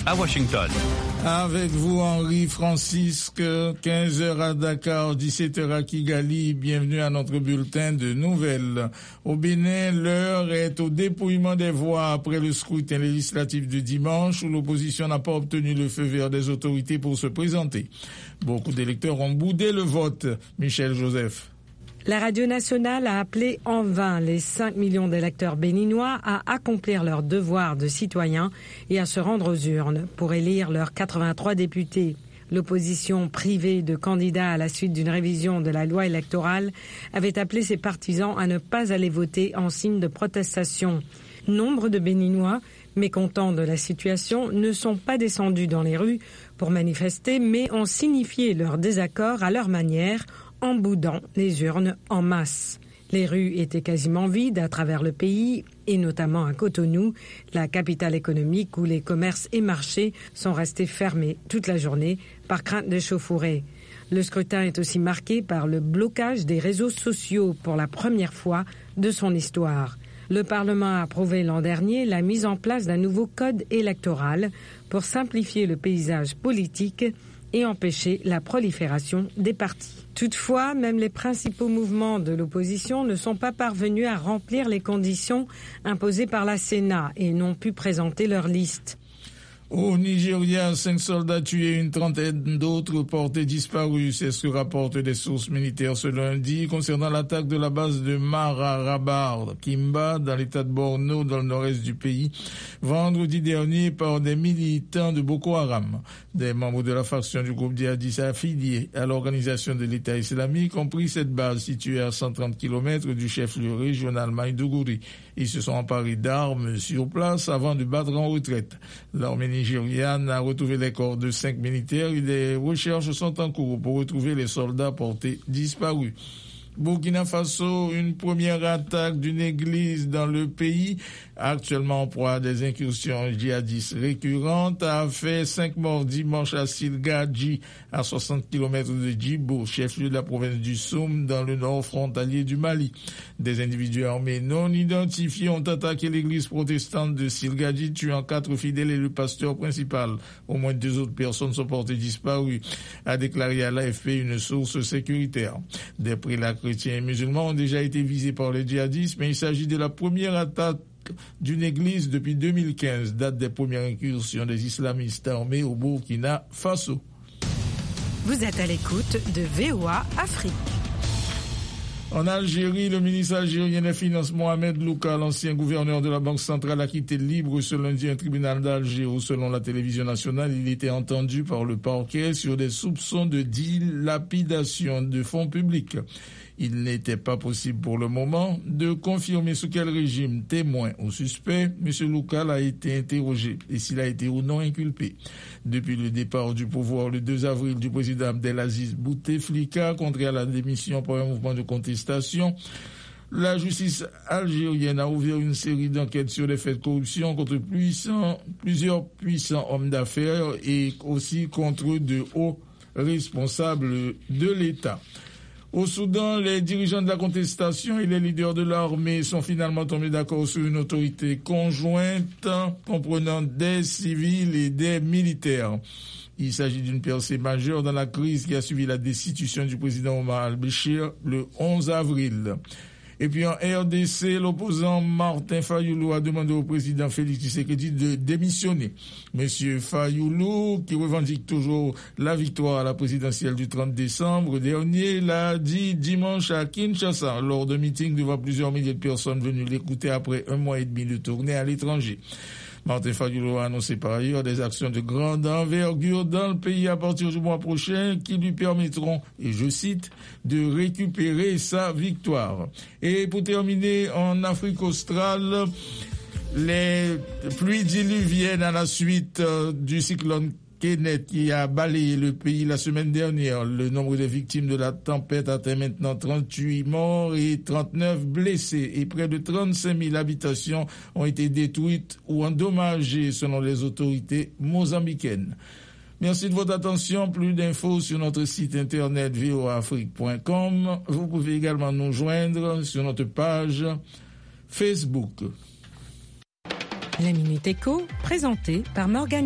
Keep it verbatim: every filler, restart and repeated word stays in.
à Washington. Avec vous, Henri Francisque, quinze heures à Dakar, dix-sept heures à Kigali. Bienvenue à notre bulletin de nouvelles. Au Bénin, l'heure est au dépouillement des voix après le scrutin législatif de dimanche où l'opposition n'a pas obtenu le feu vert des autorités pour se présenter. Beaucoup d'électeurs ont boudé le vote. Michel Joseph. La radio nationale a appelé en vain les cinq millions d'électeurs béninois à accomplir leur devoir de citoyens et à se rendre aux urnes pour élire leurs quatre-vingt-trois députés. L'opposition privée de candidats à la suite d'une révision de la loi électorale avait appelé ses partisans à ne pas aller voter en signe de protestation. Nombre de Béninois, mécontents de la situation, ne sont pas descendus dans les rues pour manifester, mais ont signifié leur désaccord à leur manière, en boudant les urnes en masse. Les rues étaient quasiment vides à travers le pays, et notamment à Cotonou, la capitale économique où les commerces et marchés sont restés fermés toute la journée par crainte d'échauffourée. Le scrutin est aussi marqué par le blocage des réseaux sociaux pour la première fois de son histoire. Le Parlement a approuvé l'an dernier la mise en place d'un nouveau code électoral pour simplifier le paysage politique et empêcher la prolifération des partis. Toutefois, même les principaux mouvements de l'opposition ne sont pas parvenus à remplir les conditions imposées par la Sénat et n'ont pu présenter leur liste. Au Nigeria, cinq soldats tués et une trentaine d'autres portés disparus. C'est ce que rapportent des sources militaires ce lundi concernant l'attaque de la base de Mararabar, Kimba, dans l'état de Borno, dans le nord-est du pays, vendredi dernier par des militants de Boko Haram. Des membres de la faction du groupe djihadiste affilié à l'organisation de l'État islamique ont pris cette base située à cent trente kilomètres du chef-lieu régional Maïdougouri. Ils se sont emparés d'armes sur place avant de battre en retraite. L'armée nigériane a retrouvé les corps de cinq militaires et des recherches sont en cours pour retrouver les soldats portés disparus. Burkina Faso, une première attaque d'une église dans le pays, actuellement en proie à des incursions djihadistes récurrentes, a fait cinq morts dimanche à Silgadji, à soixante kilomètres de Djibo, chef-lieu de la province du Soum, dans le nord frontalier du Mali. Des individus armés non identifiés ont attaqué l'église protestante de Silgadji, tuant quatre fidèles et le pasteur principal. Au moins deux autres personnes sont portées disparues, a déclaré à l'A F P une source sécuritaire. D'après la chrétiens et musulmans ont déjà été visés par les djihadistes, mais il s'agit de la première attaque d'une église depuis deux mille quinze, date des premières incursions des islamistes armés au Burkina Faso. Vous êtes à l'écoute de V O A Afrique. En Algérie, le ministre algérien des Finances Mohamed Louka, l'ancien gouverneur de la Banque centrale, a quitté libre ce lundi un tribunal d'Alger où, selon la télévision nationale, il était entendu par le parquet sur des soupçons de dilapidation de fonds publics. Il n'était pas possible pour le moment de confirmer sous quel régime, témoin ou suspect, M. Loukal a été interrogé et s'il a été ou non inculpé. Depuis le départ du pouvoir le deux avril du président Abdelaziz Bouteflika, contraint à la démission par un mouvement de contestation, la justice algérienne a ouvert une série d'enquêtes sur les faits de corruption contre puissants, plusieurs puissants hommes d'affaires et aussi contre de hauts responsables de l'État. Au Soudan, les dirigeants de la contestation et les leaders de l'armée sont finalement tombés d'accord sur une autorité conjointe comprenant des civils et des militaires. Il s'agit d'une percée majeure dans la crise qui a suivi la destitution du président Omar al-Béchir le onze avril. Et puis en R D C, l'opposant Martin Fayoulou a demandé au président Félix Tshisekedi de démissionner. Monsieur Fayoulou, qui revendique toujours la victoire à la présidentielle du trente décembre dernier, l'a dit dimanche à Kinshasa lors d'un meeting devant plusieurs milliers de personnes venues l'écouter après un mois et demi de tournée à l'étranger. Martin Fayoulou a annoncé par ailleurs des actions de grande envergure dans le pays à partir du mois prochain qui lui permettront, et je cite, de récupérer sa victoire. Et pour terminer, en Afrique australe, les pluies diluviennes à la suite du cyclone Kenneth qui a balayé le pays la semaine dernière. Le nombre de victimes de la tempête atteint maintenant trente-huit morts et trente-neuf blessés et près de trente-cinq mille habitations ont été détruites ou endommagées selon les autorités mozambicaines. Merci de votre attention. Plus d'infos sur notre site internet v o a afrique point com. Vous pouvez également nous joindre sur notre page Facebook. La Minute Éco, présentée par Morgane